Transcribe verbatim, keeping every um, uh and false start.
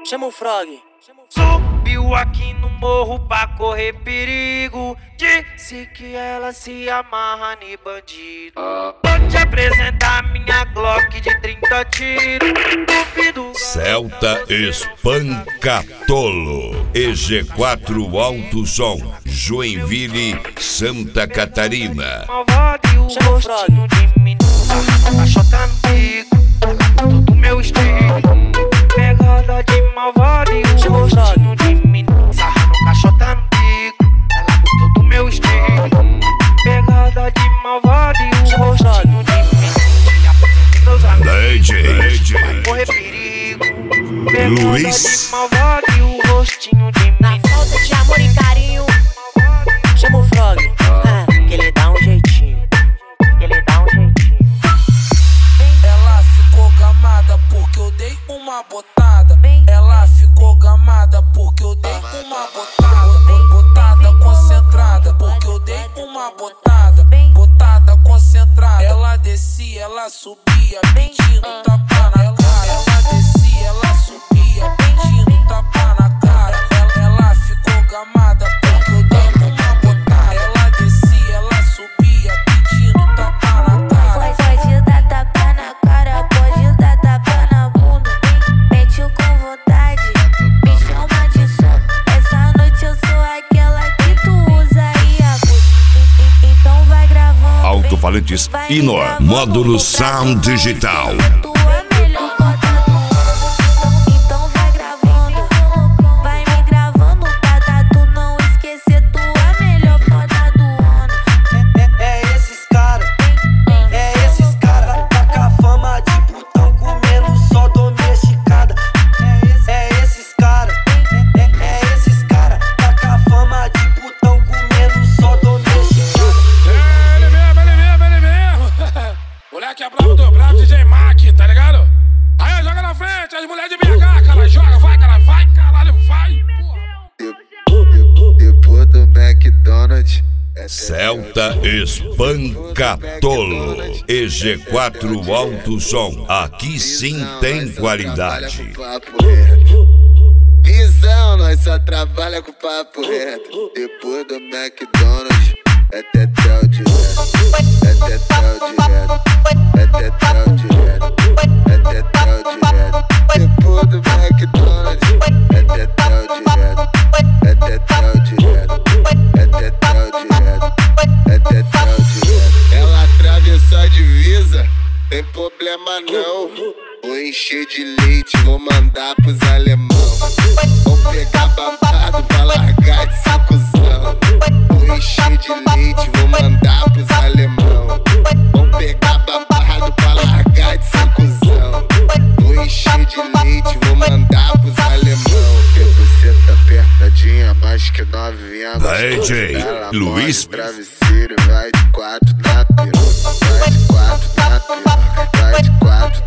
Chama o Frog. Subiu aqui no morro pra correr perigo. Disse que ela se amarra em bandido. Vou te apresentar minha Glock de trinta tiros. Duvido. Celta Espancatolo E G quatro Alto Som, Joinville, Santa Catarina. Malvado e o rostinho de menino. Caixota no bico, todo meu estilo. Pegada de malvado e o rostinho de menino. Sarrando caixota no bico, ela gostou do meu estilo. Pegada de malvado e o rostinho de menino. Te apresento meus amigos, D J vai correr perigo. Pegada Luiz. de malvado e o rostinho de menino. Na falta de amor e carinho, chama o Frog. Ah, que ele dá um jeitinho. Que ele dá um jeitinho. Ela ficou gamada porque eu dei uma botada. Ela ficou gamada porque eu dei uma botada. Botada concentrada porque eu dei uma botada. Botada concentrada. Ela descia, ela subia, pedindo tapa na cara. Ela descia, ela subia, pedindo tapa na cara. Ela, ela ficou gamada porque eu dei uma botada. Ela descia, ela subia, pedindo tapa na cara. Pode dar tapa na cara, pode dar tapa na bunda. Mete com vontade, me chama de som. Essa noite eu sou aquela que tu usa e abusa. Então vai gravando. Alto-falantes Inor, módulo Sound Digital. Tu é melhor foda do mundo. Então vai gravando, vai me gravando, tá? Tu não esquecer, tu é melhor foda do ano. É, é esses cara, é esses cara, tá com a fama de putão comendo só domesticada. É esses cara, é, é esses cara, tá com a fama de putão comendo só domesticada. Ele mesmo, ele mesmo, ele mesmo. Moleque é brabo do brabo, D J Mac, tá ligado? Aí joga na frente, as mulheres de B H, cara, joga, vai, cara, vai, caralho, vai, porra. Depois do McDonald's. Celta Espancatolo E G quatro Alto Som, aqui sim tem qualidade. Visão, nós só trabalha com papo reto. Depois do McDonald's, é tetel direto. É tetel direto. É tetel direto. É tetel direto. Depois do McDonald's, é tetel direto. É tetel direto. É tetel direto. É tetel direto. Ela atravessou a divisa, tem problema não. Vou encher de leite, vou mandar pros alemão. Vou pegar babado pra largar de sacuzão. Vou encher de leite, vou mandar pros alemão. Vou pegar babado pra largar de sacuzão. Vou encher de leite, vou mandar pros alemão. Que você tá apertadinha, mais que nove anos. D J Luiz. Travesseiro, vai de quatro na piroca. Vai de quatro na piroca. Vai de quatro